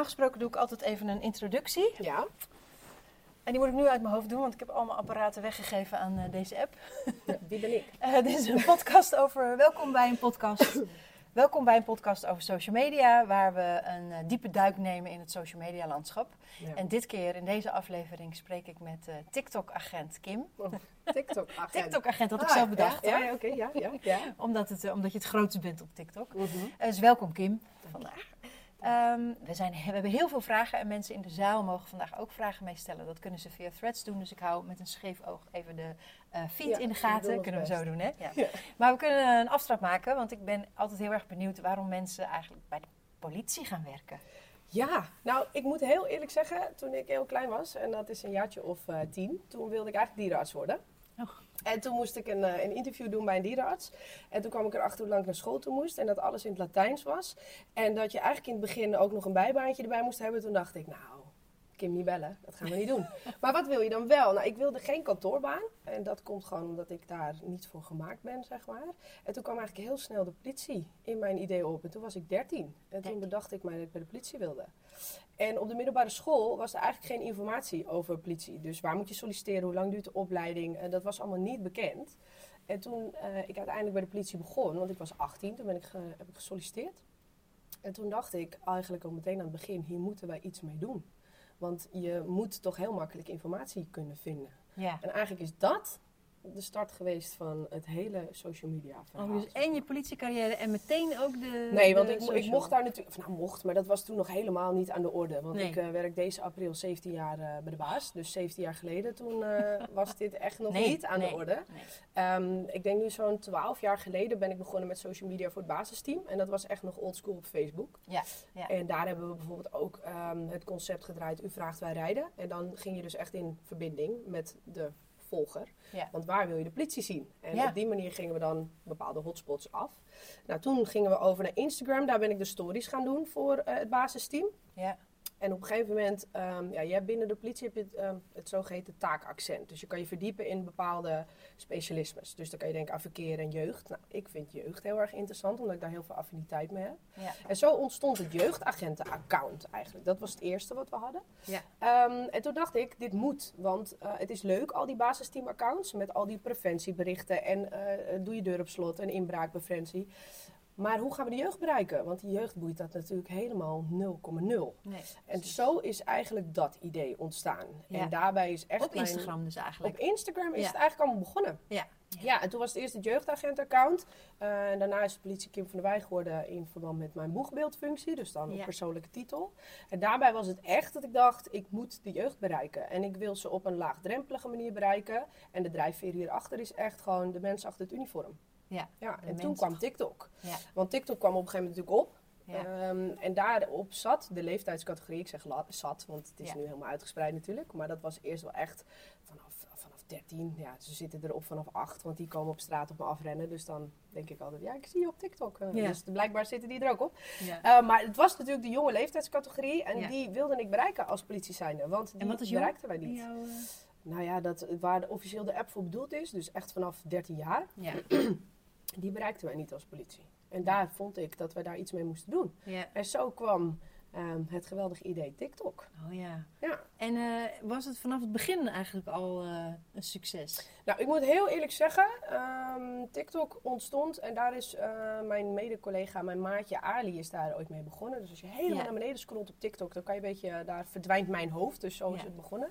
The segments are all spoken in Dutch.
gesproken doe ik altijd even een introductie. Ja. En die moet ik nu uit mijn hoofd doen, want ik heb al mijn apparaten weggegeven aan deze app. Wie ben ik? Dit is een podcast over... Welkom bij een podcast. Welkom bij een podcast over social media, waar we een diepe duik nemen in het social media landschap. Ja. En dit keer, in deze aflevering, spreek ik met TikTok-agent Kim. Oh, TikTok-agent. TikTok-agent had ik zelf bedacht. Ja, oké, ja. Omdat je het grootste bent op TikTok. Dus welkom Kim, vandaag. We hebben heel veel vragen en mensen in de zaal mogen vandaag ook vragen meestellen. Dat kunnen ze via threads doen, dus ik hou met een scheef oog even de feed in de gaten. Kunnen we zo doen, hè? Ja. Ja. Maar we kunnen een aftrap maken, want ik ben altijd heel erg benieuwd waarom mensen eigenlijk bij de politie gaan werken. Ja, nou, ik moet heel eerlijk zeggen, toen ik heel klein was, en dat is een jaartje of 10, toen wilde ik eigenlijk dierenarts worden. Oh. En toen moest ik een interview doen bij een dierenarts. En toen kwam ik erachter hoe lang ik naar school toe moest. En dat alles in het Latijns was. En dat je eigenlijk in het begin ook nog een bijbaantje erbij moest hebben. Toen dacht ik, nou, Kim niet bellen. Dat gaan we niet doen. Maar wat wil je dan wel? Nou, ik wilde geen kantoorbaan. En dat komt gewoon omdat ik daar niet voor gemaakt ben, zeg maar. En toen kwam eigenlijk heel snel de politie in mijn idee op. En toen was ik 13. En toen bedacht ik mij dat ik bij de politie wilde. En op de middelbare school was er eigenlijk geen informatie over politie. Dus waar moet je solliciteren, hoe lang duurt de opleiding? Dat was allemaal niet bekend. En toen ik uiteindelijk bij de politie begon, want ik was 18, toen heb ik gesolliciteerd. En toen dacht ik eigenlijk al meteen aan het begin, hier moeten wij iets mee doen. Want je moet toch heel makkelijk informatie kunnen vinden. Ja. En eigenlijk is dat de start geweest van het hele social media verhaal. Dus en je politiecarrière en meteen ook de... Nee, want ik mocht daar natuurlijk... maar dat was toen nog helemaal niet aan de orde. Want ik werk deze april 17 jaar bij de baas. Dus 17 jaar geleden toen was dit echt nog niet aan de orde. Nee. Ik denk nu zo'n 12 jaar geleden ben ik begonnen met social media voor het basisteam. En dat was echt nog oldschool op Facebook. Ja. En daar hebben we bijvoorbeeld ook het concept gedraaid, u vraagt wij rijden. En dan ging je dus echt in verbinding met de volger. Ja. Want waar wil je de politie zien? En op die manier gingen we dan bepaalde hotspots af. Nou, toen gingen we over naar Instagram. Daar ben ik de stories gaan doen voor het basisteam. Ja. En op een gegeven moment, je hebt binnen de politie heb je het zogeheten taakaccent. Dus je kan je verdiepen in bepaalde specialismes. Dus dan kan je denken aan verkeer en jeugd. Nou, ik vind jeugd heel erg interessant, omdat ik daar heel veel affiniteit mee heb. Ja. En zo ontstond het jeugdagenten-account eigenlijk. Dat was het eerste wat we hadden. Ja. En toen dacht ik, dit moet. Want het is leuk, al die basisteam-accounts met al die preventieberichten. En doe je deur op slot en inbraakpreventie. Maar hoe gaan we de jeugd bereiken? Want die jeugd boeit dat natuurlijk helemaal 0,0. Nee, en zo is eigenlijk dat idee ontstaan. Ja. En daarbij is echt op Instagram dus eigenlijk. Op Instagram is het eigenlijk allemaal begonnen. Ja, en toen was het eerst het jeugdagent-account. En daarna is de politie Kim van der Wij geworden in verband met mijn boegbeeldfunctie. Dus dan op persoonlijke titel. En daarbij was het echt dat ik dacht, ik moet de jeugd bereiken. En ik wil ze op een laagdrempelige manier bereiken. En de drijfveer hierachter is echt gewoon de mensen achter het uniform. Ja, en toen kwam TikTok. Ja. Want TikTok kwam op een gegeven moment natuurlijk op. Ja. En daarop zat de leeftijdscategorie. Ik zeg zat, want het is nu helemaal uitgespreid natuurlijk. Maar dat was eerst wel echt vanaf 13. Ja, ze zitten erop vanaf 8, want die komen op straat op me afrennen. Dus dan denk ik altijd, ik zie je op TikTok. Dus blijkbaar zitten die er ook op. Ja. Maar het was natuurlijk de jonge leeftijdscategorie. En die wilde ik bereiken als politie zijnde. Want die bereikten wij niet. Nou ja, waar officieel de app voor bedoeld is. Dus echt vanaf 13 jaar. Ja. Die bereikten wij niet als politie. En daar vond ik dat we daar iets mee moesten doen. Ja. En zo kwam het geweldige idee TikTok. Oh ja. En was het vanaf het begin eigenlijk al een succes? Nou, ik moet heel eerlijk zeggen, TikTok ontstond en daar is mijn mede-collega, mijn maatje Ali is daar ooit mee begonnen. Dus als je helemaal naar beneden scrolt op TikTok, dan kan je een beetje, daar verdwijnt mijn hoofd. Dus zo is het begonnen.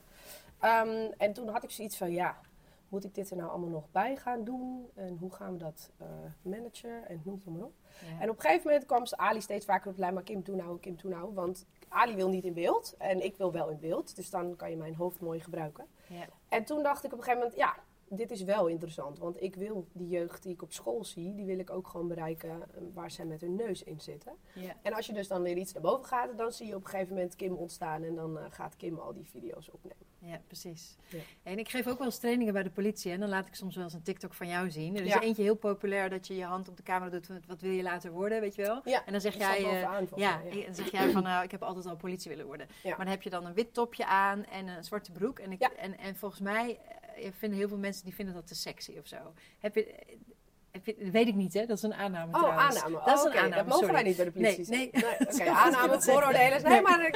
En toen had ik zoiets van, moet ik dit er nou allemaal nog bij gaan doen? En hoe gaan we dat managen? En noem het maar op. Ja. En op een gegeven moment kwam Ali steeds vaker op de lijn, maar Kim, toe nou. Want Ali wil niet in beeld en ik wil wel in beeld. Dus dan kan je mijn hoofd mooi gebruiken. Ja. En toen dacht ik op een gegeven moment, dit is wel interessant. Want ik wil die jeugd die ik op school zie, die wil ik ook gewoon bereiken waar zij met hun neus in zitten. Ja. En als je dus dan weer iets naar boven gaat, dan zie je op een gegeven moment Kim ontstaan. En dan gaat Kim al die video's opnemen. Ja, precies. Ja. En ik geef ook wel eens trainingen bij de politie. En dan laat ik soms wel eens een TikTok van jou zien. Er is eentje heel populair dat je je hand op de camera doet. Wat wil je later worden, weet je wel? Ja, en dan zeg jij, dan zeg jij van, ik heb altijd al politie willen worden. Ja. Maar dan heb je dan een wit topje aan en een zwarte broek. En volgens mij vinden heel veel mensen die vinden dat te sexy of zo. weet ik niet, hè? Dat is een aanname trouwens. Aanname. Dat is een aanname, dat mogen sorry. wij niet bij de politie. Nee. Oké, aanname, vooroordelen. Nee, maar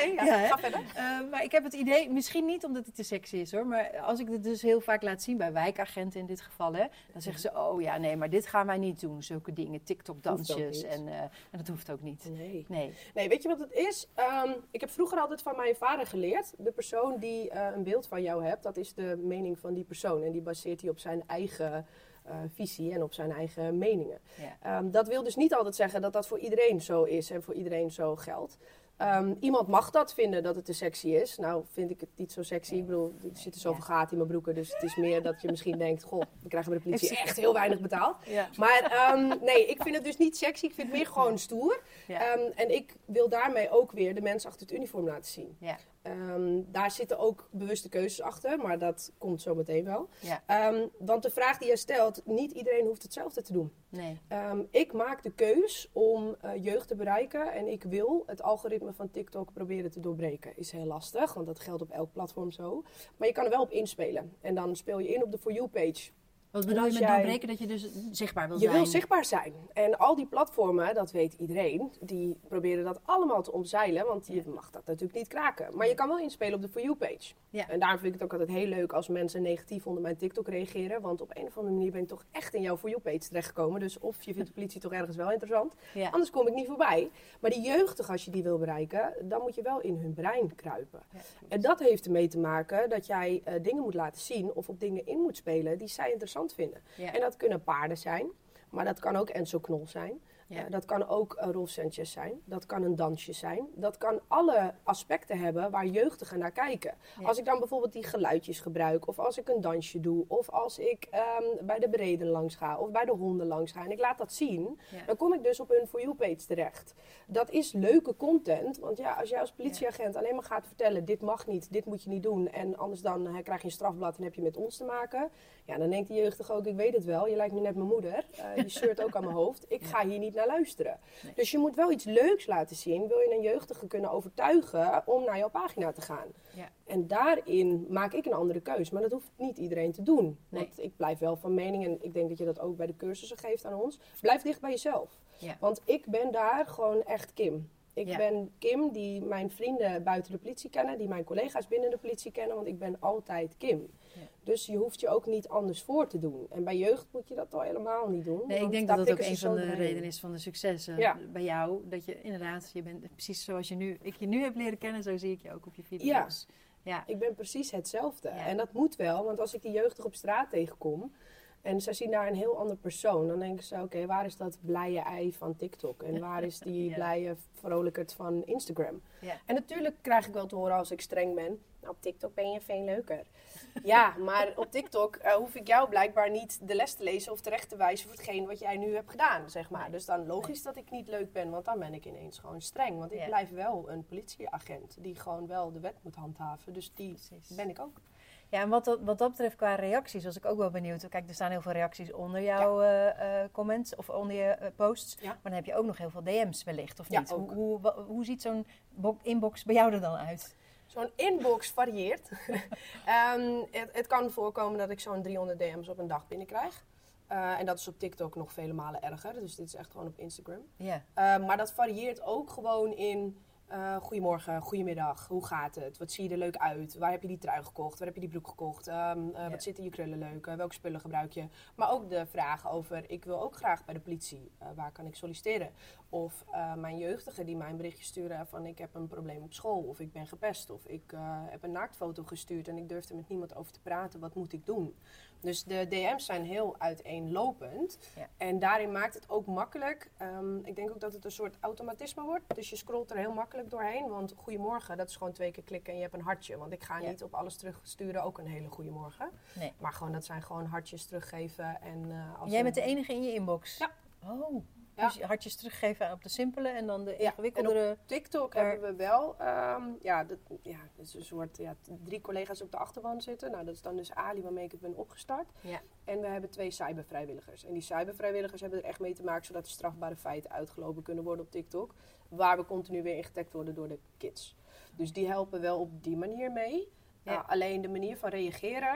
ga verder. Maar ik heb het idee, misschien niet omdat het te sexy is hoor, maar als ik het dus heel vaak laat zien bij wijkagenten in dit geval, hè, dan zeggen ze, maar dit gaan wij niet doen, zulke dingen, TikTok-dansjes en dat hoeft ook niet. Nee, weet je wat het is? Ik heb vroeger altijd van mijn vader geleerd, de persoon die een beeld van jou hebt, dat is de mening van die persoon en die baseert hij op zijn eigen visie en op zijn eigen meningen. Ja. Dat wil dus niet altijd zeggen dat dat voor iedereen zo is en voor iedereen zo geldt. Iemand mag dat vinden dat het te sexy is. Nou vind ik het niet zo sexy. Ik bedoel, er zitten zoveel gaten in mijn broeken. Dus het is meer dat je misschien denkt, goh, we krijgen bij de politie echt heel weinig betaald. Ja. Maar nee, ik vind het dus niet sexy. Ik vind het meer gewoon stoer. Ja. En ik wil daarmee ook weer de mensen achter het uniform laten zien. Ja. Daar zitten ook bewuste keuzes achter, maar dat komt zo meteen wel. Ja. Want de vraag die jij stelt, niet iedereen hoeft hetzelfde te doen. Nee. Ik maak de keus om jeugd te bereiken en ik wil het algoritme van TikTok proberen te doorbreken. Is heel lastig, want dat geldt op elk platform zo. Maar je kan er wel op inspelen en dan speel je in op de For You page. Wat bedoel je met doorbreken? Dat je dus zichtbaar wil zijn? Je wil zichtbaar zijn. En al die platformen, dat weet iedereen, die proberen dat allemaal te omzeilen. Want je mag dat natuurlijk niet kraken. Maar je kan wel inspelen op de For You page. Ja. En daarom vind ik het ook altijd heel leuk als mensen negatief onder mijn TikTok reageren. Want op een of andere manier ben ik toch echt in jouw For You page terechtgekomen. Dus of je vindt de politie toch ergens wel interessant. Ja. Anders kom ik niet voorbij. Maar die jeugdigen, als je die wil bereiken, dan moet je wel in hun brein kruipen. Ja, en dat heeft ermee te maken dat jij dingen moet laten zien of op dingen in moet spelen die zij interessant vinden. Ja. En dat kunnen paarden zijn, maar dat kan ook Enzo Knol zijn. Ja. Dat kan ook Rolf Sanchez zijn. Dat kan een dansje zijn. Dat kan alle aspecten hebben waar jeugdigen naar kijken. Ja. Als ik dan bijvoorbeeld die geluidjes gebruik, of als ik een dansje doe, of als ik bij de bereden langs ga, of bij de honden langs ga en ik laat dat zien, dan kom ik dus op hun For You page terecht. Dat is leuke content, want ja, als jij als politieagent alleen maar gaat vertellen, dit mag niet, dit moet je niet doen, en anders dan krijg je een strafblad en heb je met ons te maken, ja, dan denkt die jeugdige ook, ik weet het wel, je lijkt me net mijn moeder, je zeurt ook aan mijn hoofd, ik ga hier niet naar luisteren. Nee. Dus je moet wel iets leuks laten zien, wil je een jeugdige kunnen overtuigen om naar jouw pagina te gaan. Ja. En daarin maak ik een andere keus, maar dat hoeft niet iedereen te doen. Nee. Want ik blijf wel van mening, en ik denk dat je dat ook bij de cursussen geeft aan ons, blijf dicht bij jezelf. Ja. Want ik ben daar gewoon echt Kim. Ik ben Kim die mijn vrienden buiten de politie kennen, die mijn collega's binnen de politie kennen, want ik ben altijd Kim. Ja. Dus je hoeft je ook niet anders voor te doen. En bij jeugd moet je dat al helemaal niet doen. Nee, ik denk dat dat ook een van de redenen is van de successen bij jou. Dat je inderdaad, je bent precies zoals ik je nu heb leren kennen, zo zie ik je ook op je video's. Ja, ik ben precies hetzelfde. Ja. En dat moet wel, want als ik die jeugdig op straat tegenkom en zij zien daar een heel ander persoon, dan denken ze, oké, waar is dat blije ei van TikTok? En waar is die blije vrolijkheid van Instagram? Ja. En natuurlijk krijg ik wel te horen als ik streng ben, nou, op TikTok ben je veel leuker. Ja, maar op TikTok hoef ik jou blijkbaar niet de les te lezen of terecht te wijzen voor hetgeen wat jij nu hebt gedaan, zeg maar. Nee. Dus dan logisch dat ik niet leuk ben, want dan ben ik ineens gewoon streng. Want ik blijf wel een politieagent die gewoon wel de wet moet handhaven. Dus die ben ik ook. Ja, en wat dat betreft qua reacties was ik ook wel benieuwd. Kijk, er staan heel veel reacties onder jouw comments of onder je posts. Ja. Maar dan heb je ook nog heel veel DM's wellicht, of niet? Hoe ziet zo'n inbox bij jou er dan uit? Zo'n inbox varieert. Het kan voorkomen dat ik zo'n 300 DM's op een dag binnenkrijg. En dat is op TikTok nog vele malen erger. Dus dit is echt gewoon op Instagram. Yeah. Maar dat varieert ook gewoon in goedemorgen, goedemiddag, hoe gaat het? Wat zie je er leuk uit? Waar heb je die trui gekocht? Waar heb je die broek gekocht? Wat zitten je krullen leuk? Welke spullen gebruik je? Maar ook de vragen over, ik wil ook graag bij de politie. Waar kan ik solliciteren? Of mijn jeugdigen die mij een berichtje sturen van ik heb een probleem op school. Of ik ben gepest. Of ik heb een naaktfoto gestuurd en ik durf er met niemand over te praten. Wat moet ik doen? Dus de DM's zijn heel uiteenlopend. Ja. En daarin maakt het ook makkelijk. Ik denk ook dat het een soort automatisme wordt. Dus je scrolt er heel makkelijk doorheen. Want goedemorgen, dat is gewoon 2 keer klikken en je hebt een hartje. Want ik ga niet op alles terugsturen, ook een hele goedemorgen. Nee. Maar gewoon, dat zijn gewoon hartjes teruggeven. En, jij bent de enige in je inbox? Ja. Oh. Dus hartjes teruggeven op de simpele en dan de ingewikkeldere. En op TikTok hebben we wel, dat is een soort 3 collega's op de achterban zitten. Nou, dat is dan dus Ali waarmee ik het ben opgestart. Ja. En we hebben 2 cybervrijwilligers. En die cybervrijwilligers hebben er echt mee te maken zodat de strafbare feiten uitgelopen kunnen worden op TikTok. Waar we continu weer ingetagd worden door de kids. Dus die helpen wel op die manier mee. Ja. Alleen de manier van reageren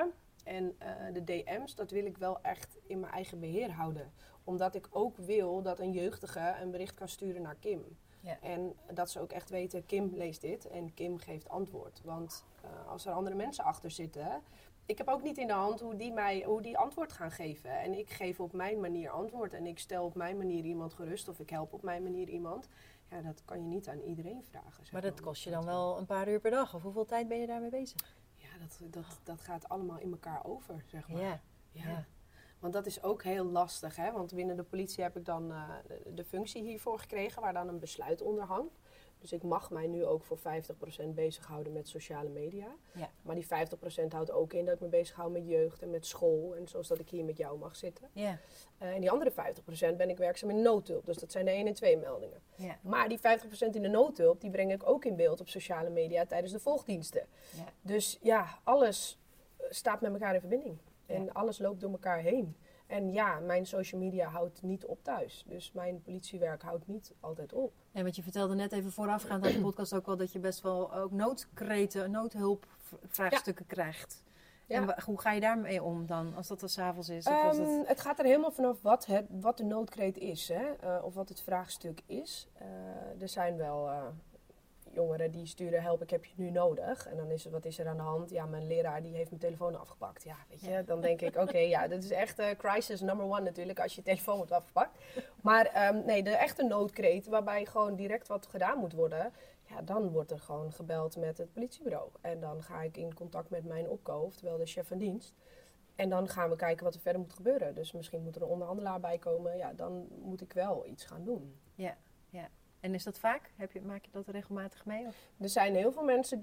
En de DM's, dat wil ik wel echt in mijn eigen beheer houden. Omdat ik ook wil dat een jeugdige een bericht kan sturen naar Kim. Ja. En dat ze ook echt weten, Kim leest dit en Kim geeft antwoord. Want als er andere mensen achter zitten... Ik heb ook niet in de hand hoe die antwoord gaan geven. En ik geef op mijn manier antwoord. En ik stel op mijn manier iemand gerust. Of ik help op mijn manier iemand. Ja, dat kan je niet aan iedereen vragen. Maar dat kost je dan wel een paar uur per dag? Of hoeveel tijd ben je daarmee bezig? Ja, dat gaat allemaal in elkaar over, zeg maar. Ja. Want dat is ook heel lastig, hè. Want binnen de politie heb ik dan de functie hiervoor gekregen, waar dan een besluit onder hangt. Dus ik mag mij nu ook voor 50% bezighouden met sociale media. Ja. Maar die 50% houdt ook in dat ik me bezighoud met jeugd en met school. En zoals dat ik hier met jou mag zitten. Ja. En die andere 50% ben ik werkzaam in noodhulp. Dus dat zijn de 1 en 2 meldingen. Ja. Maar die 50% in de noodhulp, die breng ik ook in beeld op sociale media tijdens de volgdiensten. Ja. Dus ja, alles staat met elkaar in verbinding. En alles loopt door elkaar heen. En ja, mijn social media houdt niet op thuis. Dus mijn politiewerk houdt niet altijd op. En want je vertelde net even voorafgaand aan de podcast ook wel dat je best wel ook noodkreten, noodhulpvraagstukken krijgt. Ja. En hoe ga je daarmee om dan, als dat er 's avonds is? Of het gaat er helemaal vanaf wat de noodkreet is, hè? Of wat het vraagstuk is. Er zijn wel jongeren die sturen, help, ik heb je nu nodig. En dan is het, wat is er aan de hand? Ja, mijn leraar die heeft mijn telefoon afgepakt. Ja, weet je, dan denk ik, oké, dat is echt crisis number 1 natuurlijk, als je telefoon wordt afgepakt. Maar nee, de echte noodkreet, waarbij gewoon direct wat gedaan moet worden, ja, dan wordt er gewoon gebeld met het politiebureau. En dan ga ik in contact met mijn opco, oftewel de chef van dienst. En dan gaan we kijken wat er verder moet gebeuren. Dus misschien moet er een onderhandelaar bij komen. Ja, dan moet ik wel iets gaan doen. Ja. En is dat vaak? Maak je dat regelmatig mee? Of? Er zijn heel veel mensen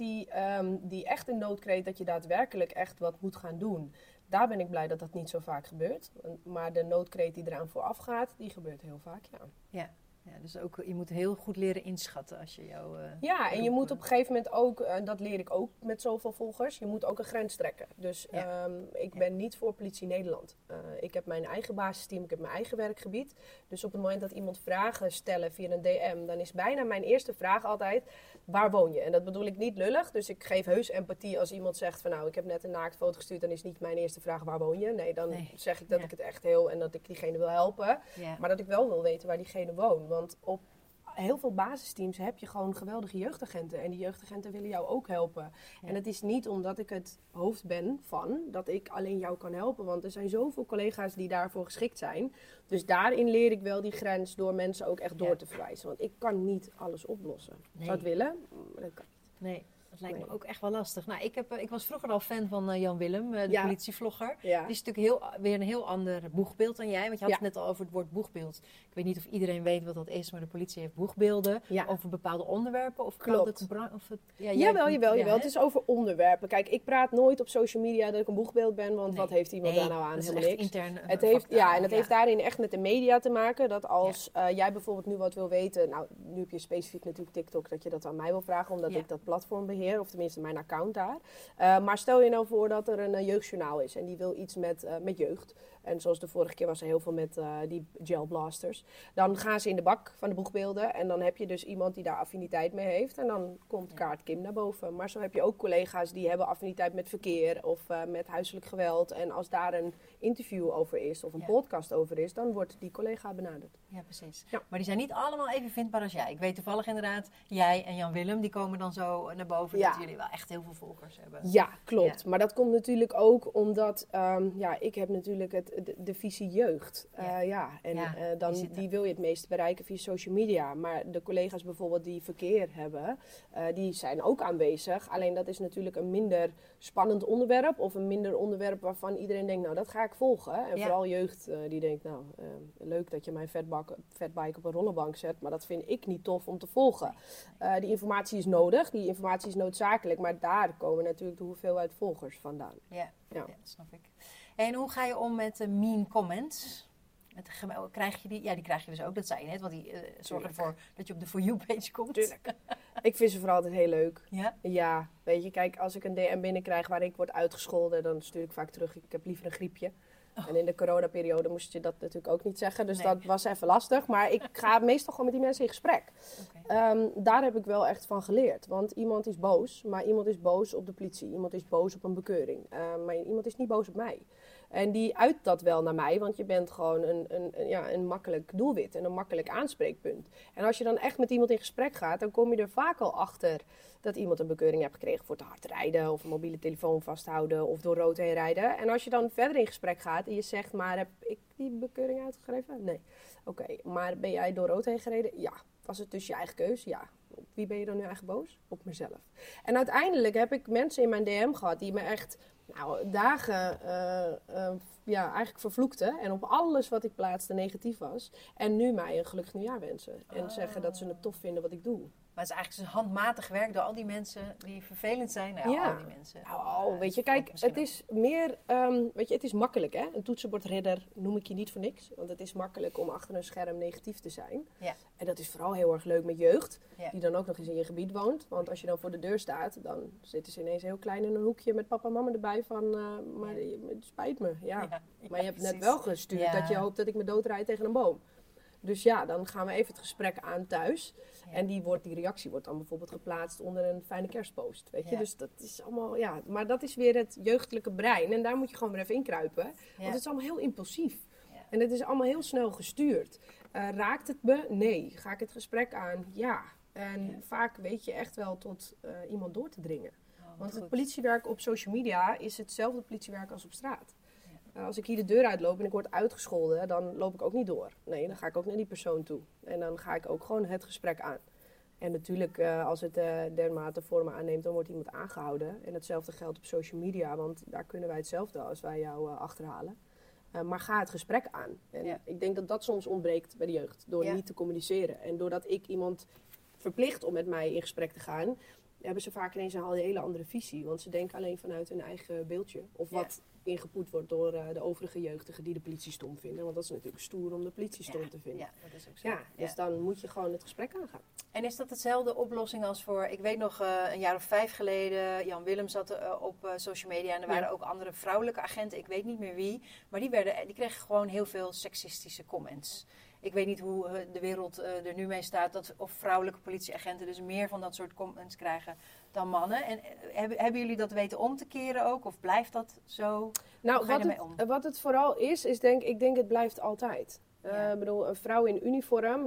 die echt in noodkreet dat je daadwerkelijk echt wat moet gaan doen. Daar ben ik blij dat dat niet zo vaak gebeurt. Maar de noodkreet die eraan vooraf gaat, die gebeurt heel vaak, ja. Ja, dus ook, je moet heel goed leren inschatten als je jou... en je moet op een gegeven moment ook, dat leer ik ook met zoveel volgers, je moet ook een grens trekken. Dus ik ben niet voor Politie Nederland. Ik heb mijn eigen basisteam, ik heb mijn eigen werkgebied. Dus op het moment dat iemand vragen stellen via een DM, dan is bijna mijn eerste vraag altijd, waar woon je? En dat bedoel ik niet lullig, dus ik geef heus empathie als iemand zegt van nou, ik heb net een naaktfoto gestuurd, dan is niet mijn eerste vraag, waar woon je? Nee, dan zeg ik dat ik het echt heel en dat ik diegene wil helpen. Ja. Maar dat ik wel wil weten waar diegene woont. Want op heel veel basisteams heb je gewoon geweldige jeugdagenten. En die jeugdagenten willen jou ook helpen. Ja. En het is niet omdat ik het hoofd ben van dat ik alleen jou kan helpen. Want er zijn zoveel collega's die daarvoor geschikt zijn. Dus daarin leer ik wel die grens door mensen ook echt door te verwijzen. Want ik kan niet alles oplossen. Ik zou het willen, maar dat kan niet. Nee. Dat lijkt me ook echt wel lastig. Nou, ik was vroeger al fan van Jan Willem, de politievlogger. Ja. Die is natuurlijk weer een heel ander boegbeeld dan jij. Want je had het net al over het woord boegbeeld. Ik weet niet of iedereen weet wat dat is, maar de politie heeft boegbeelden over bepaalde onderwerpen. Of klopt. Jawel. Het is over onderwerpen. Kijk, ik praat nooit op social media dat ik een boegbeeld ben, want wat heeft iemand daar nou aan? Helemaal niks. Intern, het heeft daarin echt met de media te maken. Dat als jij bijvoorbeeld nu wat wil weten, nou, nu heb je specifiek natuurlijk TikTok, dat je dat aan mij wil vragen, omdat ik dat platform beheer. Of tenminste mijn account daar. Maar stel je nou voor dat er een jeugdjournaal is en die wil iets met jeugd. En zoals de vorige keer was er heel veel met die gelblasters. Dan gaan ze in de bak van de boegbeelden. En dan heb je dus iemand die daar affiniteit mee heeft. En dan komt kaart Kim naar boven. Maar zo heb je ook collega's die hebben affiniteit met verkeer of met huiselijk geweld. En als daar een interview over is of een podcast over is, dan wordt die collega benaderd. Ja, precies. Ja. Maar die zijn niet allemaal even vindbaar als jij. Ik weet toevallig inderdaad, jij en Jan Willem, die komen dan zo naar boven. Dat jullie wel echt heel veel volgers hebben. Ja, klopt. Ja. Maar dat komt natuurlijk ook omdat, ik heb natuurlijk de visie jeugd. Die wil je het meest bereiken via social media. Maar de collega's bijvoorbeeld die verkeer hebben, die zijn ook aanwezig. Alleen dat is natuurlijk een minder spannend onderwerp. Of een minder onderwerp waarvan iedereen denkt, nou dat ga ik volgen. En vooral jeugd die denkt, nou leuk dat je mijn fatbike op een rollenbank zet. Maar dat vind ik niet tof om te volgen. Die informatie is nodig, die informatie is noodzakelijk. Maar daar komen natuurlijk de hoeveelheid volgers vandaan. Ja, dat snap ik. En hoe ga je om met mean comments? Krijg je die? Ja, die krijg je dus ook, dat zei je net. Want die zorgen ervoor dat je op de For You-page komt. Tuurlijk. Ik vind ze vooral altijd heel leuk. Ja? Ja, weet je, kijk, als ik een DM binnenkrijg waar ik word uitgescholden, dan stuur ik vaak terug, ik heb liever een griepje. Oh. En in de coronaperiode moest je dat natuurlijk ook niet zeggen. Dus dat was even lastig. Maar ik ga meestal gewoon met die mensen in gesprek. Daar heb ik wel echt van geleerd. Want iemand is boos. Maar iemand is boos op de politie. Iemand is boos op een bekeuring. Maar iemand is niet boos op mij. En die uit dat wel naar mij. Want je bent gewoon een makkelijk doelwit. En een makkelijk aanspreekpunt. En als je dan echt met iemand in gesprek gaat. Dan kom je er vaak al achter dat iemand een bekeuring heeft gekregen voor te hard rijden. Of een mobiele telefoon vasthouden. Of door rood heen rijden. En als je dan verder in gesprek gaat. En je zegt, maar heb ik die bekeuring uitgeschreven? Nee. Oké, maar ben jij door rood heen gereden? Ja. Was het dus je eigen keus? Ja. Op wie ben je dan nu eigenlijk boos? Op mezelf. En uiteindelijk heb ik mensen in mijn DM gehad die me echt dagen eigenlijk vervloekten. En op alles wat ik plaatste negatief was. En nu mij een gelukkig nieuwjaar wensen. En zeggen dat ze het tof vinden wat ik doe. Maar het is eigenlijk dus handmatig werk door al die mensen die vervelend zijn. Al die mensen. Weet je, kijk, het is meer, het is makkelijk, hè. Een toetsenbordridder noem ik je niet voor niks. Want het is makkelijk om achter een scherm negatief te zijn. Ja. En dat is vooral heel erg leuk met jeugd, die dan ook nog eens in je gebied woont. Want als je dan voor de deur staat, dan zitten ze ineens heel klein in een hoekje met papa en mama erbij van, maar het spijt me. Maar je hebt net wel gestuurd dat je hoopt dat ik me doodrijd tegen een boom. Dus dan gaan we even het gesprek aan thuis. Ja. En die reactie wordt dan bijvoorbeeld geplaatst onder een fijne kerstpost. Weet je? Ja. Dus dat is allemaal, maar dat is weer het jeugdelijke brein. En daar moet je gewoon weer even inkruipen. Want het is allemaal heel impulsief. Ja. En het is allemaal heel snel gestuurd. Raakt het me? Nee. Ga ik het gesprek aan? Ja. En vaak weet je echt wel tot iemand door te dringen. Want het politiewerk op social media is hetzelfde politiewerk als op straat. Als ik hier de deur uitloop en ik word uitgescholden, dan loop ik ook niet door. Nee, dan ga ik ook naar die persoon toe. En dan ga ik ook gewoon het gesprek aan. En natuurlijk, als het dermate vormen aanneemt, dan wordt iemand aangehouden. En hetzelfde geldt op social media, want daar kunnen wij hetzelfde als wij jou achterhalen. Maar ga het gesprek aan. En ik denk dat dat soms ontbreekt bij de jeugd, door niet te communiceren. En doordat ik iemand verplicht om met mij in gesprek te gaan, hebben ze vaak ineens een hele andere visie. Want ze denken alleen vanuit hun eigen beeldje. Of wat ingepoet wordt door de overige jeugdigen die de politie stom vinden. Want dat is natuurlijk stoer om de politie stom te vinden. Ja, dat is ook zo. Dus dan moet je gewoon het gesprek aangaan. En is dat hetzelfde oplossing als voor, ik weet nog een jaar of 5 geleden, Jan Willem zat op social media en er waren ook andere vrouwelijke agenten, ik weet niet meer wie, maar die kregen gewoon heel veel seksistische comments. Ik weet niet hoe de wereld er nu mee staat, of vrouwelijke politieagenten dus meer van dat soort comments krijgen dan mannen. En hebben jullie dat weten om te keren ook? Of blijft dat zo? Nou, wat het vooral is ik denk het blijft altijd. Ik bedoel, een vrouw in uniform,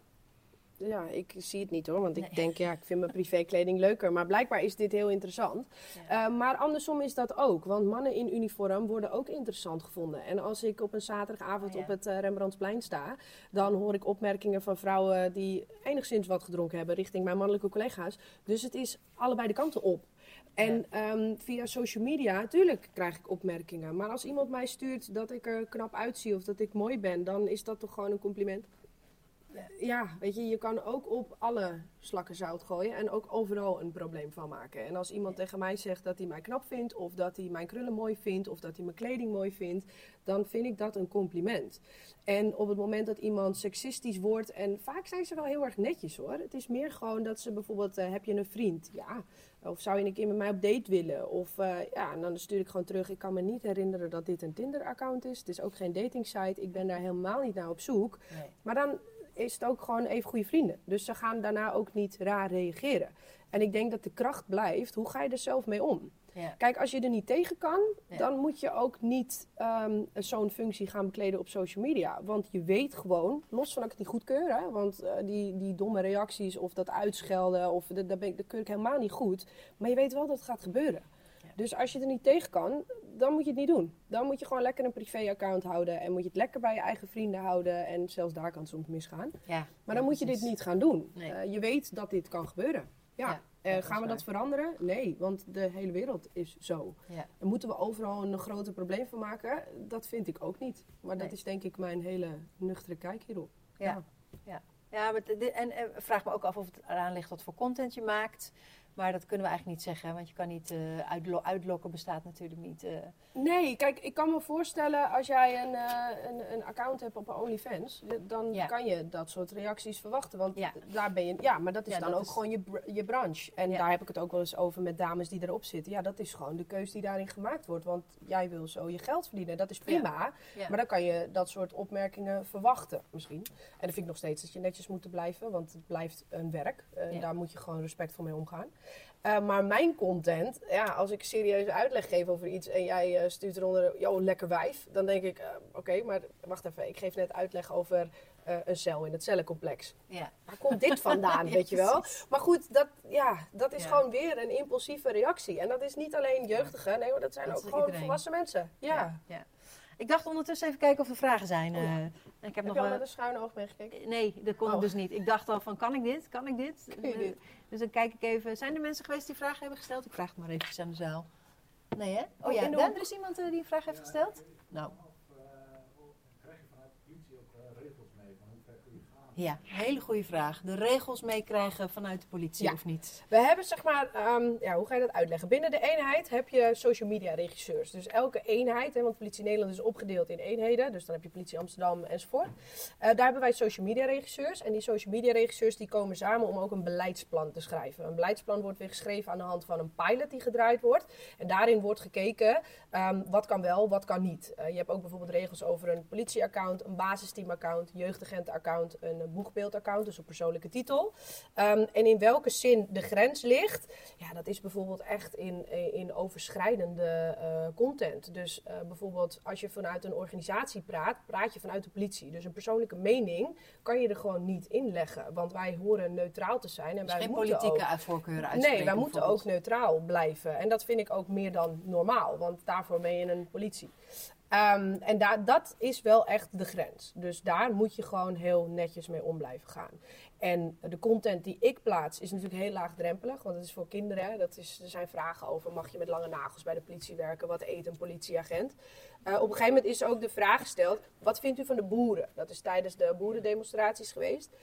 ik zie het niet hoor. Want ik denk, ik vind mijn privékleding leuker. Maar blijkbaar is dit heel interessant. Ja. Maar andersom is dat ook. Want mannen in uniform worden ook interessant gevonden. En als ik op een zaterdagavond op het Rembrandtsplein sta, dan hoor ik opmerkingen van vrouwen die enigszins wat gedronken hebben richting mijn mannelijke collega's. Dus het is allebei de kanten op. En via social media, natuurlijk krijg ik opmerkingen. Maar als iemand mij stuurt dat ik er knap uitzie of dat ik mooi ben, dan is dat toch gewoon een compliment. Ja, weet je kan ook op alle slakken zout gooien en ook overal een probleem van maken. En als iemand tegen mij zegt dat hij mij knap vindt, of dat hij mijn krullen mooi vindt, of dat hij mijn kleding mooi vindt, dan vind ik dat een compliment. En op het moment dat iemand seksistisch wordt, en vaak zijn ze wel heel erg netjes hoor. Het is meer gewoon dat ze bijvoorbeeld, heb je een vriend? Ja. Of zou je een keer met mij op date willen? Of en dan stuur ik gewoon terug. Ik kan me niet herinneren dat dit een Tinder-account is. Het is ook geen datingsite. Ik ben daar helemaal niet naar op zoek. Nee. Maar dan is het ook gewoon even goede vrienden. Dus ze gaan daarna ook niet raar reageren. En ik denk dat de kracht blijft, hoe ga je er zelf mee om? Ja. Kijk, als je er niet tegen kan, dan moet je ook niet zo'n functie gaan bekleden op social media. Want je weet gewoon, los van dat ik het niet goedkeur, hè, want die domme reacties of dat uitschelden, of dat keur ik helemaal niet goed. Maar je weet wel dat het gaat gebeuren. Ja. Dus als je er niet tegen kan, dan moet je het niet doen. Dan moet je gewoon lekker een privé-account houden en moet je het lekker bij je eigen vrienden houden. En zelfs daar kan het soms misgaan. Ja, maar dan moet je dit niet gaan doen. Nee. Je weet dat dit kan gebeuren. Ja. Gaan we dat veranderen? Nee, want de hele wereld is zo. Ja. En moeten we overal een groter probleem van maken? Dat vind ik ook niet. Maar dat is denk ik mijn hele nuchtere kijk hierop. Ja, maar vraag me ook af of het eraan ligt wat voor content je maakt. Maar dat kunnen we eigenlijk niet zeggen, want je kan niet uitlokken bestaat natuurlijk niet. Nee, kijk, ik kan me voorstellen als jij een account hebt op OnlyFans, dan kan je dat soort reacties verwachten. Want daar ben je, maar dat is dan ook gewoon je branche. En daar heb ik het ook wel eens over met dames die erop zitten. Ja, dat is gewoon de keus die daarin gemaakt wordt. Want jij wil zo je geld verdienen. Dat is prima. Ja. Maar dan kan je dat soort opmerkingen verwachten misschien. En dan vind ik nog steeds dat je netjes moet blijven. Want het blijft een werk. Daar moet je gewoon respectvol mee omgaan. Maar mijn content, als ik serieus uitleg geef over iets en jij stuurt eronder, lekker wijf. Dan denk ik, oké, maar wacht even. Ik geef net uitleg over een cel in het cellencomplex. Ja. Waar komt dit vandaan, weet je wel? Maar goed, dat is gewoon weer een impulsieve reactie. En dat is niet alleen jeugdigen, nee, maar dat zijn ook gewoon iedereen. Volwassen mensen. Ja. Ik dacht ondertussen even kijken of er vragen zijn. Ik heb nog al met een schuine oog meegekeken? Nee, dat kon ik dus niet. Ik dacht al van, kan ik dit? Kan ik dit? Dus dan kijk ik even. Zijn er mensen geweest die vragen hebben gesteld? Ik vraag het maar eventjes aan de zaal. Nee, hè? Oh ja, er is iemand die een vraag heeft gesteld? Nou. Krijg je vanuit de politie ook regels mee van hoe ver kun je gaan? Ja, hele goede vraag. De regels meekrijgen vanuit de politie of niet? We hebben zeg maar, hoe ga je dat uitleggen? Binnen de eenheid heb je social media regisseurs. Dus elke eenheid, want Politie Nederland is opgedeeld in eenheden. Dus dan heb je Politie Amsterdam enzovoort. Daar hebben wij social media regisseurs. En die social media regisseurs die komen samen om ook een beleidsplan te schrijven. Een beleidsplan wordt weer geschreven aan de hand van een pilot die gedraaid wordt. En daarin wordt gekeken wat kan wel, wat kan niet. Je hebt ook bijvoorbeeld regels over een politieaccount, een basisteamaccount, jeugdagentenaccount, een boegbeeldaccount, dus een persoonlijke titel. En in welke zin de grens ligt, dat is bijvoorbeeld echt in overschrijdende content. Dus bijvoorbeeld als je vanuit een organisatie praat je vanuit de politie. Dus een persoonlijke mening kan je er gewoon niet inleggen. Want wij horen neutraal te zijn. En dus wij geen moeten politieke voorkeuren uitspreken? Nee, wij moeten ook neutraal blijven. En dat vind ik ook meer dan normaal. Want daarvoor ben je een politie. En dat is wel echt de grens. Dus daar moet je gewoon heel netjes mee om blijven gaan. En de content die ik plaats is natuurlijk heel laagdrempelig. Want het is voor kinderen. Hè. Er zijn vragen over, mag je met lange nagels bij de politie werken? Wat eet een politieagent? Op een gegeven moment is ook de vraag gesteld, wat vindt u van de boeren? Dat is tijdens de boerendemonstraties geweest.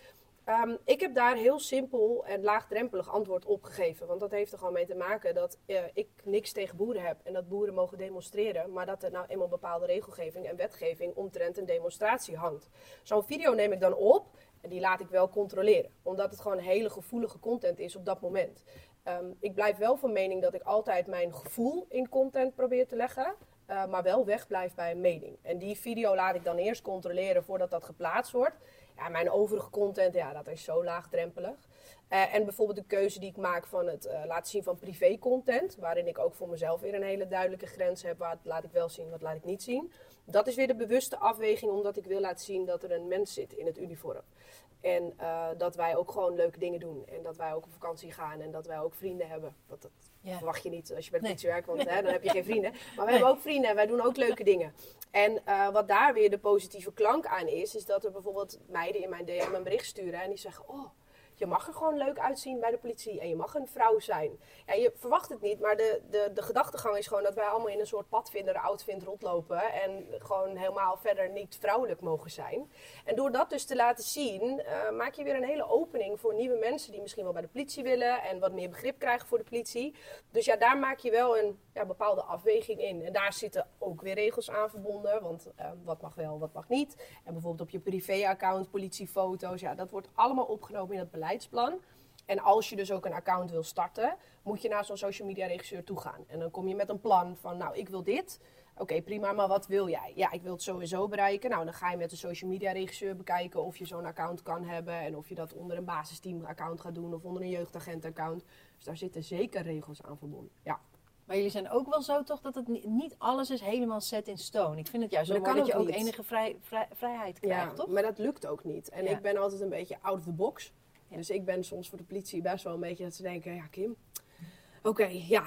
Ik heb daar heel simpel en laagdrempelig antwoord op gegeven. Want dat heeft er gewoon mee te maken dat ik niks tegen boeren heb. En dat boeren mogen demonstreren. Maar dat er nou eenmaal bepaalde regelgeving en wetgeving omtrent een demonstratie hangt. Zo'n video neem ik dan op en die laat ik wel controleren. Omdat het gewoon hele gevoelige content is op dat moment. Ik blijf wel van mening dat ik altijd mijn gevoel in content probeer te leggen. Maar wel wegblijf bij een mening. En die video laat ik dan eerst controleren voordat dat geplaatst wordt. Ja, mijn overige content, dat is zo laagdrempelig. En bijvoorbeeld de keuze die ik maak van het laten zien van privé-content, waarin ik ook voor mezelf weer een hele duidelijke grens heb. Wat laat ik wel zien, wat laat ik niet zien. Dat is weer de bewuste afweging, omdat ik wil laten zien dat er een mens zit in het uniform. En dat wij ook gewoon leuke dingen doen. En dat wij ook op vakantie gaan en dat wij ook vrienden hebben. Dat verwacht je niet als je bij de politie werkt, want dan heb je geen vrienden. Maar we hebben ook vrienden en wij doen ook leuke dingen. En wat daar weer de positieve klank aan is dat er bijvoorbeeld meiden in mijn DM een bericht sturen en die zeggen, je mag er gewoon leuk uitzien bij de politie en je mag een vrouw zijn. Ja, je verwacht het niet, maar de gedachtegang is gewoon dat wij allemaal in een soort padvinder-outfit rondlopen en gewoon helemaal verder niet vrouwelijk mogen zijn. En door dat dus te laten zien, maak je weer een hele opening voor nieuwe mensen die misschien wel bij de politie willen en wat meer begrip krijgen voor de politie. Dus daar maak je wel een bepaalde afweging in. En daar zitten ook weer regels aan verbonden, want wat mag wel, wat mag niet. En bijvoorbeeld op je privé-account, politiefoto's, dat wordt allemaal opgenomen in het beleidsplan. En als je dus ook een account wil starten, moet je naar zo'n social media regisseur toe gaan. En dan kom je met een plan van, ik wil dit. Oké, prima, maar wat wil jij? Ja, ik wil het sowieso bereiken. Nou, dan ga je met de social media regisseur bekijken of je zo'n account kan hebben. En of je dat onder een basisteam account gaat doen of onder een jeugdagent account. Dus daar zitten zeker regels aan verbonden, ja. Maar jullie zijn ook wel zo toch dat het niet alles is helemaal set in stone. Ik vind het juist zo dat je ook enige vrijheid krijgt, toch? Maar dat lukt ook niet. En ik ben altijd een beetje out of the box. Ja. Dus ik ben soms voor de politie best wel een beetje dat ze denken, Kim, oké,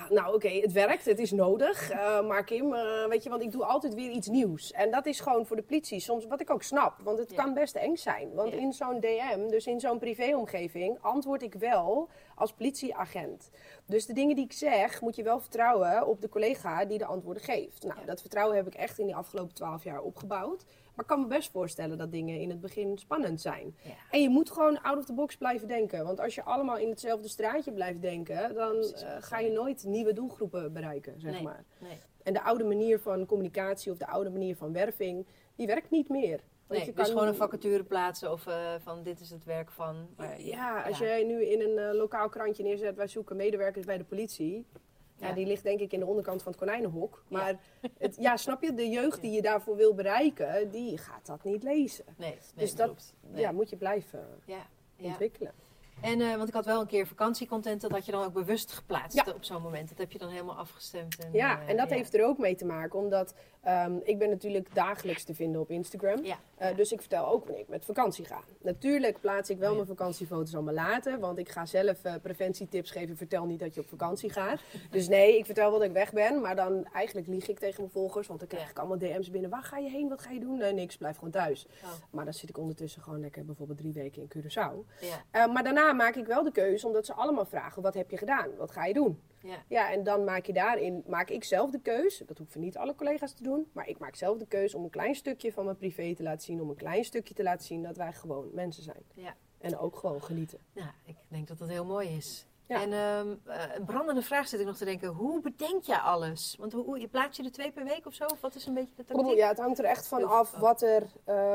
het werkt, het is nodig. Maar Kim, weet je, want ik doe altijd weer iets nieuws. En dat is gewoon voor de politie soms wat ik ook snap. Want het kan best eng zijn. Want in zo'n DM, dus in zo'n privéomgeving, antwoord ik wel als politieagent. Dus de dingen die ik zeg, moet je wel vertrouwen op de collega die de antwoorden geeft. Nou, dat vertrouwen heb ik echt in de afgelopen 12 jaar opgebouwd. Maar ik kan me best voorstellen dat dingen in het begin spannend zijn. Ja. En je moet gewoon out of the box blijven denken. Want als je allemaal in hetzelfde straatje blijft denken, dan ga je nooit nieuwe doelgroepen bereiken, zeg maar. Nee. En de oude manier van communicatie of de oude manier van werving, die werkt niet meer. Want Dus gewoon een vacature plaatsen of van dit is het werk van... Als jij nu in een lokaal krantje neerzet, wij zoeken medewerkers bij de politie. Ja, die ligt denk ik in de onderkant van het konijnenhok. Maar snap je, de jeugd die je daarvoor wil bereiken, die gaat dat niet lezen. Nee, dus dat moet je blijven ontwikkelen. En want ik had wel een keer vakantiecontent, dat had je dan ook bewust geplaatst op zo'n moment. Dat heb je dan helemaal afgestemd. En dat heeft er ook mee te maken, omdat ik ben natuurlijk dagelijks te vinden op Instagram. Dus ik vertel ook wanneer ik met vakantie ga. Natuurlijk plaats ik wel mijn vakantiefoto's allemaal later, want ik ga zelf preventietips geven. Vertel niet dat je op vakantie gaat. Dus nee, ik vertel wel dat ik weg ben, maar dan eigenlijk lieg ik tegen mijn volgers, want dan krijg ik allemaal DM's binnen. Waar ga je heen? Wat ga je doen? Nee, niks, blijf gewoon thuis. Maar dan zit ik ondertussen gewoon lekker bijvoorbeeld 3 weken in Curaçao. Maar daarna maak ik wel de keuze, omdat ze allemaal vragen, wat heb je gedaan? Wat ga je doen? En dan maak ik zelf de keuze, dat hoeven niet alle collega's te doen, maar ik maak zelf de keuze om een klein stukje van mijn privé te laten zien, om een klein stukje te laten zien dat wij gewoon mensen zijn. En ook gewoon genieten. Ja, ik denk dat dat heel mooi is. En een brandende vraag zit ik nog te denken. Hoe bedenk je alles? Want je plaats je er 2 per week of zo? Of wat is een beetje de tactiek? Ja, het hangt er echt van af wat er...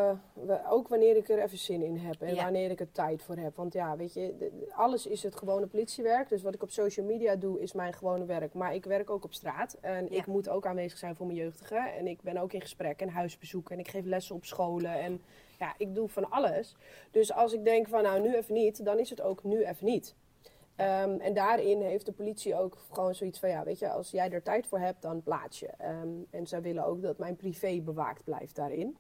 ook wanneer ik er even zin in heb. En wanneer ik er tijd voor heb. Want ja, weet je, alles is het gewone politiewerk. Dus wat ik op social media doe, is mijn gewone werk. Maar ik werk ook op straat. En ik moet ook aanwezig zijn voor mijn jeugdigen. En ik ben ook in gesprek en huisbezoeken. En ik geef lessen op scholen. En ja, ik doe van alles. Dus als ik denk van nou, nu even niet, dan is het ook nu even niet. En daarin heeft de politie ook gewoon zoiets van, ja, weet je, als jij er tijd voor hebt, dan plaats je. En zij willen ook dat mijn privé bewaakt blijft daarin.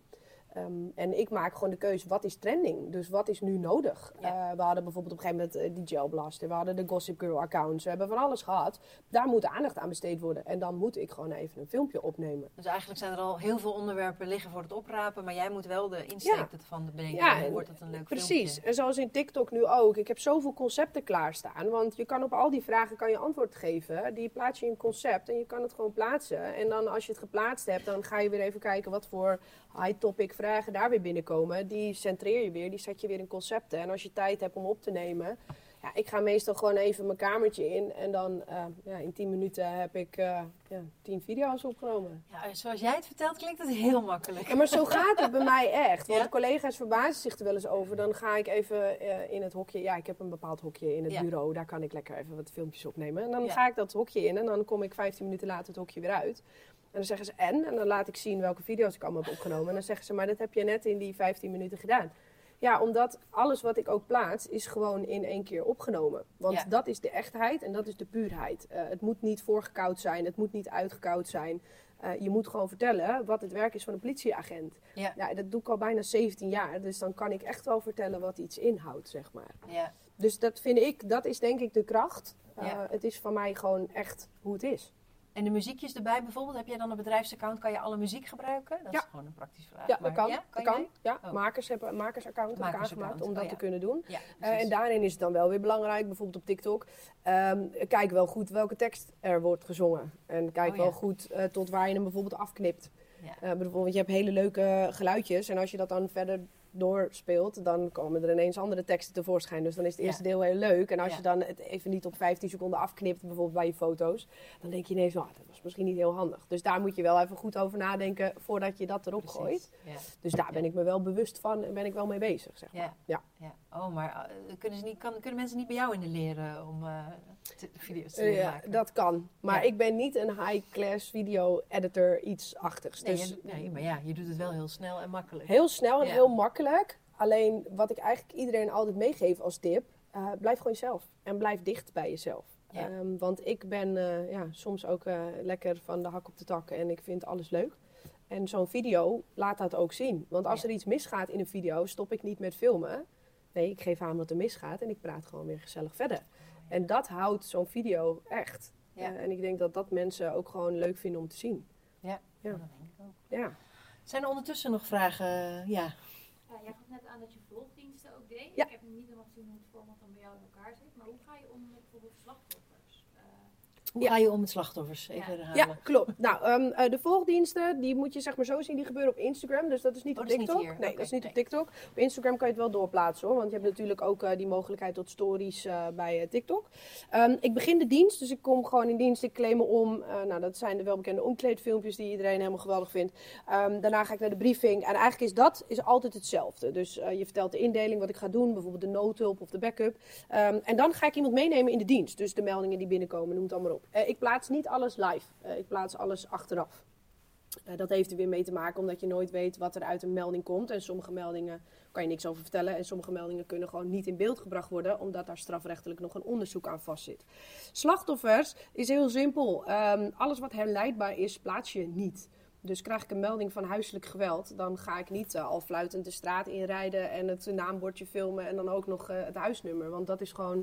En ik maak gewoon de keuze, wat is trending? Dus wat is nu nodig? We hadden bijvoorbeeld op een gegeven moment die Gelblaster. We hadden de Gossip Girl accounts. We hebben van alles gehad. Daar moet aandacht aan besteed worden. En dan moet ik gewoon even een filmpje opnemen. Dus eigenlijk zijn er al heel veel onderwerpen liggen voor het oprapen. Maar jij moet wel de insteek ervan bedenken. Dan wordt het een leuk precies. filmpje. En zoals in TikTok nu ook. Ik heb zoveel concepten klaarstaan. Want je kan op al die vragen antwoord geven. Die plaats je in een concept. En je kan het gewoon plaatsen. En dan als je het geplaatst hebt, dan ga je weer even kijken wat voor high topic vragen daar weer binnenkomen. Die centreer je weer, die zet je weer in concepten. En als je tijd hebt om op te nemen, ik ga meestal gewoon even mijn kamertje in en dan in 10 minuten heb ik 10 video's opgenomen. Ja, zoals jij het vertelt klinkt het heel makkelijk. Ja, maar zo gaat het bij mij echt. Want de collega's verbazen zich er wel eens over. Dan ga ik even in het hokje. Ja, ik heb een bepaald hokje in het bureau. Daar kan ik lekker even wat filmpjes opnemen. En dan ga ik dat hokje in en dan kom ik 15 minuten later het hokje weer uit. En dan zeggen ze en dan laat ik zien welke video's ik allemaal heb opgenomen. En dan zeggen ze, maar dat heb je net in die 15 minuten gedaan. Ja, omdat alles wat ik ook plaats is gewoon in 1 keer opgenomen. Want dat is de echtheid en dat is de puurheid. Het moet niet voorgekoud zijn, het moet niet uitgekoud zijn. Je moet gewoon vertellen wat het werk is van een politieagent. Ja, dat doe ik al bijna 17 jaar. Dus dan kan ik echt wel vertellen wat iets inhoudt, zeg maar. Ja. Dus dat vind ik, dat is denk ik de kracht. Het is van mij gewoon echt hoe het is. En de muziekjes erbij bijvoorbeeld, heb jij dan een bedrijfsaccount, kan je alle muziek gebruiken? Dat is gewoon een praktische vraag. Ja, dat kan. Oh. Makersaccount heb ik aangemaakt om dat te kunnen doen. Ja, en daarin is het dan wel weer belangrijk, bijvoorbeeld op TikTok. Kijk wel goed welke tekst er wordt gezongen. En kijk wel goed tot waar je hem bijvoorbeeld afknipt. Ja. Bijvoorbeeld, je hebt hele leuke geluidjes. En als je dat dan verder doorspeelt, dan komen er ineens andere teksten tevoorschijn. Dus dan is het eerste deel heel leuk. En als je dan het even niet op 15 seconden afknipt, bijvoorbeeld bij je foto's, dan denk je ineens, dat was misschien niet heel handig. Dus daar moet je wel even goed over nadenken voordat je dat erop gooit. Ja. Dus daar ben ik me wel bewust van en ben ik wel mee bezig, zeg maar. Ja. Oh, maar kunnen mensen niet bij jou in de leren om video's te leren maken? Dat kan. Maar ik ben niet een high-class video-editor iets-achtigs. Nee, maar ja, je doet het wel heel snel en makkelijk. Heel snel en heel makkelijk. Alleen wat ik eigenlijk iedereen altijd meegeef als tip, blijf gewoon jezelf. En blijf dicht bij jezelf. Ja. Want ik ben soms ook lekker van de hak op de tak en ik vind alles leuk. En zo'n video laat dat ook zien. Want als er iets misgaat in een video, stop ik niet met filmen. Nee, ik geef aan wat er misgaat en ik praat gewoon weer gezellig verder. En dat houdt zo'n video echt. Ja. En ik denk dat dat mensen ook gewoon leuk vinden om te zien. Ja, dat denk ik ook. Ja. Zijn er ondertussen nog vragen? Ja. Jij gaf net aan dat je vlogdiensten ook deed. Ja. Ik heb niet helemaal gezien hoe het format dan bij jou in elkaar zit. Maar hoe ga je om met bijvoorbeeld slachtoffers? Hoe ga je om met slachtoffers? Even herhalen. Ja, klopt. Nou, de volgdiensten, die moet je zeg maar zo zien, die gebeuren op Instagram. Dus dat is niet op TikTok. Nee, dat is niet op TikTok. Op Instagram kan je het wel doorplaatsen hoor. Want je hebt natuurlijk ook die mogelijkheid tot stories bij TikTok. Ik begin de dienst, dus ik kom gewoon in dienst. Ik kleed me om. Nou, dat zijn de welbekende omkleedfilmpjes die iedereen helemaal geweldig vindt. Daarna ga ik naar de briefing. En eigenlijk is altijd hetzelfde. Dus je vertelt de indeling, wat ik ga doen. Bijvoorbeeld de noodhulp of de backup. En dan ga ik iemand meenemen in de dienst. Dus de meldingen die binnenkomen, noem het allemaal op. Ik plaats niet alles live. Ik plaats alles achteraf. Dat heeft er weer mee te maken omdat je nooit weet wat er uit een melding komt. En sommige meldingen kan je niks over vertellen. En sommige meldingen kunnen gewoon niet in beeld gebracht worden. Omdat daar strafrechtelijk nog een onderzoek aan vastzit. Slachtoffers is heel simpel. Alles wat herleidbaar is, plaats je niet. Dus krijg ik een melding van huiselijk geweld, dan ga ik niet al fluitend de straat inrijden en het naambordje filmen en dan ook nog het huisnummer. Want dat is gewoon,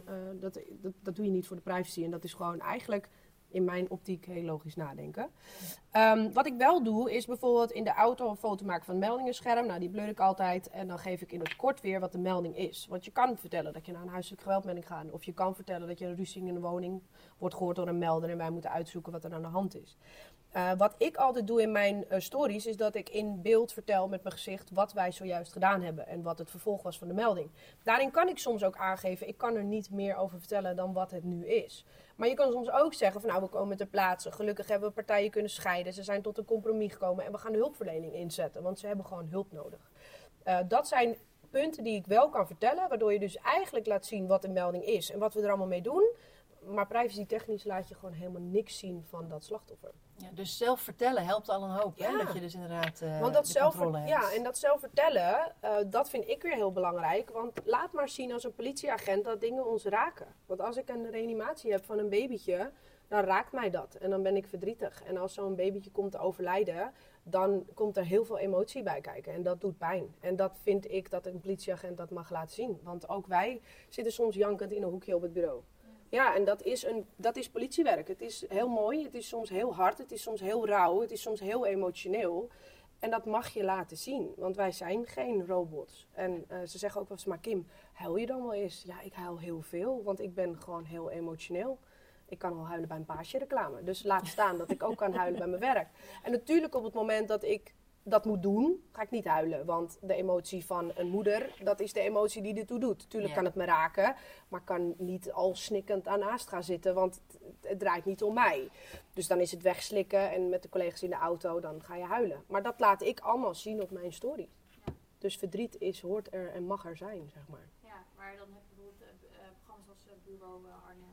dat doe je niet voor de privacy en dat is gewoon eigenlijk in mijn optiek heel logisch nadenken. Wat ik wel doe, is bijvoorbeeld in de auto een foto maken van het meldingenscherm. Nou, die blur ik altijd en dan geef ik in het kort weer wat de melding is. Want je kan vertellen dat je naar een huiselijk geweldmelding gaat. Of je kan vertellen dat je een ruzie in de woning wordt gehoord door een melder en wij moeten uitzoeken wat er aan de hand is. Wat ik altijd doe in mijn stories is dat ik in beeld vertel met mijn gezicht wat wij zojuist gedaan hebben en wat het vervolg was van de melding. Daarin kan ik soms ook aangeven, ik kan er niet meer over vertellen dan wat het nu is. Maar je kan soms ook zeggen van nou, we komen ter plaatse. Gelukkig hebben we partijen kunnen scheiden. Ze zijn tot een compromis gekomen en we gaan de hulpverlening inzetten, want ze hebben gewoon hulp nodig. Dat zijn punten die ik wel kan vertellen, waardoor je dus eigenlijk laat zien wat de melding is en wat we er allemaal mee doen. Maar privacy-technisch laat je gewoon helemaal niks zien van dat slachtoffer. Ja, dus zelf vertellen helpt al een hoop. Ja. Hè? Dat je dus inderdaad want dat de controle hebt. Ja, en dat zelf vertellen, dat vind ik weer heel belangrijk. Want laat maar zien als een politieagent dat dingen ons raken. Want als ik een reanimatie heb van een babytje, dan raakt mij dat. En dan ben ik verdrietig. En als zo'n babytje komt te overlijden, dan komt er heel veel emotie bij kijken. En dat doet pijn. En dat vind ik dat een politieagent dat mag laten zien. Want ook wij zitten soms jankend in een hoekje op het bureau. Ja, en dat is politiewerk. Het is heel mooi, het is soms heel hard, het is soms heel rauw, het is soms heel emotioneel. En dat mag je laten zien, want wij zijn geen robots. En ze zeggen ook wel eens, maar Kim, huil je dan wel eens? Ja, ik huil heel veel, want ik ben gewoon heel emotioneel. Ik kan al huilen bij een paasje-reclame. Dus laat staan dat ik ook kan huilen bij mijn werk. En natuurlijk op het moment dat ik dat moet doen, ga ik niet huilen. Want de emotie van een moeder, dat is de emotie die ertoe doet. Tuurlijk kan het me raken, maar ik kan niet al snikkend daarnaast gaan zitten, want het draait niet om mij. Dus dan is het wegslikken en met de collega's in de auto, dan ga je huilen. Maar dat laat ik allemaal zien op mijn story. Ja. Dus verdriet hoort er en mag er zijn, zeg maar. Ja, maar dan heb je bijvoorbeeld programma's als Bureau Arnhem.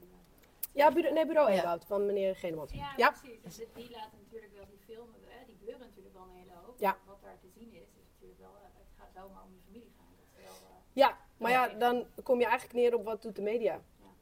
Bureau Ewout van meneer Genemans. Ja, precies. Dus die laten natuurlijk wel die filmen, die blurren natuurlijk wel een hele hoop. Ja. Wat daar te zien is natuurlijk wel, het gaat wel maar om je familie gaan. Dat is wel, ja, maar dan kom je eigenlijk neer op wat doet de media.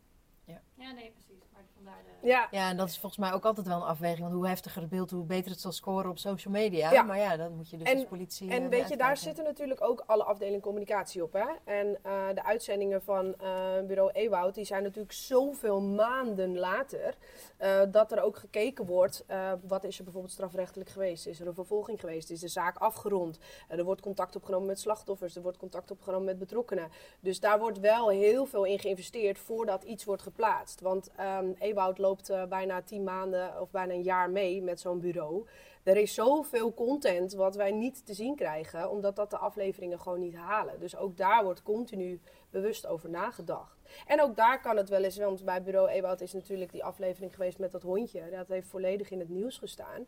Ja, nee, precies. Maar vandaar Ja, en dat is volgens mij ook altijd wel een afweging. Want hoe heftiger het beeld, hoe beter het zal scoren op social media. Ja. Maar ja, dan moet je dus als politie... En weet je, daar zitten natuurlijk ook alle afdelingen communicatie op. Hè? En de uitzendingen van Bureau Ewout, die zijn natuurlijk zoveel maanden later. Dat er ook gekeken wordt, wat is er bijvoorbeeld strafrechtelijk geweest? Is er een vervolging geweest? Is de zaak afgerond? Er wordt contact opgenomen met slachtoffers. Er wordt contact opgenomen met betrokkenen. Dus daar wordt wel heel veel in geïnvesteerd voordat iets wordt geplaatst. Want Ewout loopt bijna 10 maanden of bijna een jaar mee met zo'n bureau. Er is zoveel content wat wij niet te zien krijgen, omdat dat de afleveringen gewoon niet halen. Dus ook daar wordt continu bewust over nagedacht. En ook daar kan het wel eens, want bij Bureau Ewout is natuurlijk die aflevering geweest met dat hondje. Dat heeft volledig in het nieuws gestaan.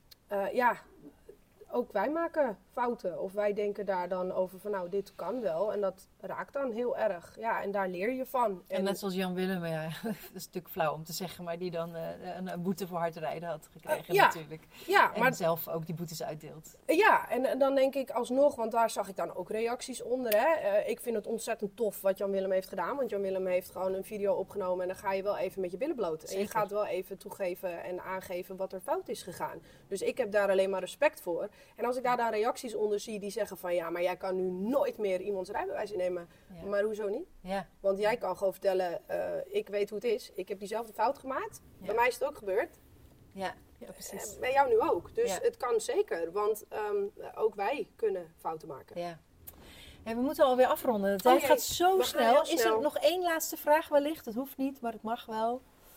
Ook wij maken fouten. Of wij denken daar dan over van nou, dit kan wel. En dat raakt dan heel erg. Ja, en daar leer je van. En net zoals Jan Willem, ja, dat is natuurlijk flauw om te zeggen, maar die dan een boete voor hard rijden had gekregen natuurlijk. Ja, en maar zelf ook die boetes uitdeelt. Ja, en dan denk ik alsnog, want daar zag ik dan ook reacties onder. Hè. Ik vind het ontzettend tof wat Jan Willem heeft gedaan. Want Jan Willem heeft gewoon een video opgenomen en dan ga je wel even met je billen bloot. Zeker. En je gaat wel even toegeven en aangeven wat er fout is gegaan. Dus ik heb daar alleen maar respect voor. En als ik daar dan reacties onder zie die zeggen van ja, maar jij kan nu nooit meer iemands rijbewijs innemen. Ja. Maar hoezo niet? Ja. Want jij kan gewoon vertellen, ik weet hoe het is. Ik heb diezelfde fout gemaakt. Ja. Bij mij is het ook gebeurd. Ja, precies. Bij jou nu ook. Dus het kan zeker. Want ook wij kunnen fouten maken. Ja. Ja, we moeten alweer afronden. De tijd gaat zo snel. Is er nog één laatste vraag wellicht? Het hoeft niet, maar het mag wel.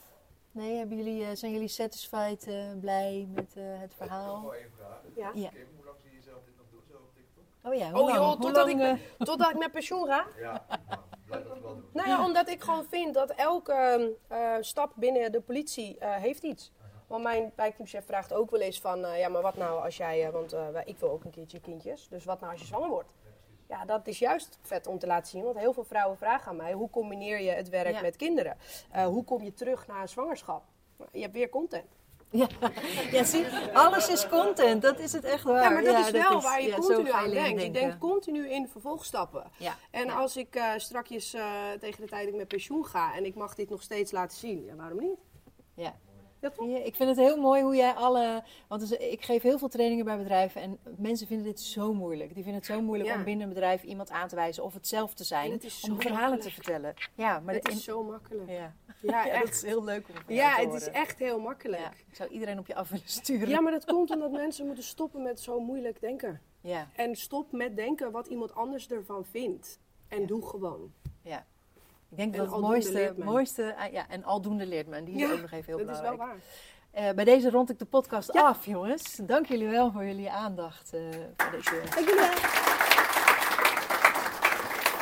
Nee, zijn jullie satisfied, blij met het verhaal? Ik heb nog wel één vraag. Ja. Kim, hoe lang zie je jezelf dit nog doen, zo op TikTok? Oh ja, totdat ik met pensioen ga. Ja, blijf dat wel doen. Nou ja, omdat ik gewoon vind dat elke stap binnen de politie heeft iets. Want mijn wijkteamchef vraagt ook wel eens van, maar wat nou als jij, want ik wil ook een keertje kindjes, dus wat nou als je zwanger wordt? Ja, dat is juist vet om te laten zien, want heel veel vrouwen vragen aan mij, hoe combineer je het werk met kinderen? Hoe kom je terug na een zwangerschap? Je hebt weer content. Ja, zie, alles is content, dat is het echt waar. Ja, maar dat is wel waar je continu aan denkt. Je denkt continu in vervolgstappen. Ja. En als ik strakjes tegen de tijd dat ik met pensioen ga en ik mag dit nog steeds laten zien, waarom niet? Ja. Ja, toch? Ik vind het heel mooi hoe jij want ik geef heel veel trainingen bij bedrijven en mensen vinden dit zo moeilijk. Die vinden het zo moeilijk om binnen een bedrijf iemand aan te wijzen of het zelf te zijn, om verhalen te vertellen. Ja, maar het is zo makkelijk. Ja, echt. Dat is heel leuk om van jou te horen. Het is echt heel makkelijk. Ja, ik zou iedereen op je af willen sturen. Ja, maar dat komt omdat mensen moeten stoppen met zo moeilijk denken. Ja. En stop met denken wat iemand anders ervan vindt. En doe gewoon. Ja. Ik denk dat het mooiste en aldoende leert men. Die is ook nog even heel belangrijk. Dat is wel waar. Bij deze rond ik de podcast af, jongens. Dank jullie wel voor jullie aandacht voor deze. Dank jullie wel.